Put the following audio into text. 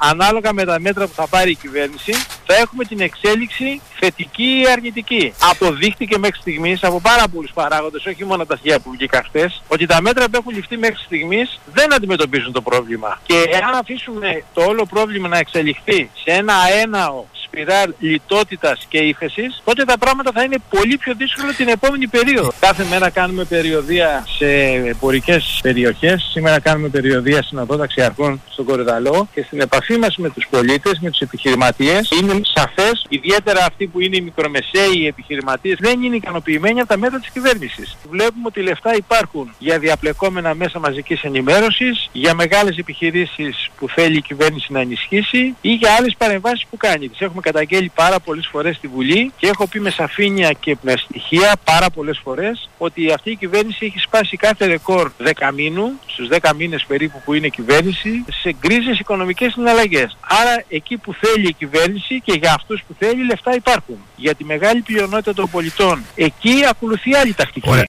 ανάλογα με τα μέτρα που θα πάρει η κυβέρνηση, θα έχουμε την εξέλιξη θετική ή αρνητική. Αποδείχτηκε μέχρι στιγμής από πάρα πολλούς παράγοντες, όχι μόνο τα στοιχεία που βγήκαν χθες, ότι τα μέτρα που έχουν ληφθεί μέχρι στιγμής δεν αντιμετωπίζουν το πρόβλημα. Και εάν αφήσουμε το όλο πρόβλημα να εξελιχθεί σε ένα αέναο σπιράλ λιτότητας και ύφεσης, τότε τα πράγματα θα είναι πολύ πιο δύσκολα την επόμενη περίοδο. Κάθε μέρα κάνουμε περιοδεία σε εμπορικές περιοχές. Σήμερα κάνουμε περιοδεία στην οδό Ταξιαρχών στον Κορυδαλό και στην επαφή μας με τους πολίτες, με τους επιχειρηματίες, είναι σαφές, ιδιαίτερα αυτοί που είναι οι μικρομεσαίοι επιχειρηματίες, δεν είναι ικανοποιημένοι από τα μέτρα της κυβέρνησης. Βλέπουμε ότι λεφτά υπάρχουν για διαπλεκόμενα μέσα μαζικής ενημέρωσης, για μεγάλες επιχειρήσεις που θέλει η κυβέρνηση να ενισχύσει ή για άλλες παρεμβάσεις που κάνει. Τις έχουμε καταγγέλει πάρα πολλές φορές στη Βουλή και έχω πει με σαφήνεια και με στοιχεία πάρα πολλές φορές ότι αυτή η κυβέρνηση έχει σπάσει κάθε ρεκόρ 10 μήνου, στους 10 μήνες περίπου που είναι κυβέρνηση, σε γκρίζες οικονομικές συναλλαγές. Άρα εκεί που θέλει η κυβέρνηση και για αυτούς που θέλει λεφτά υπάρχουν. Για τη μεγάλη πλειονότητα των πολιτών εκεί ακολουθεί άλλη τακτική. Ωραία.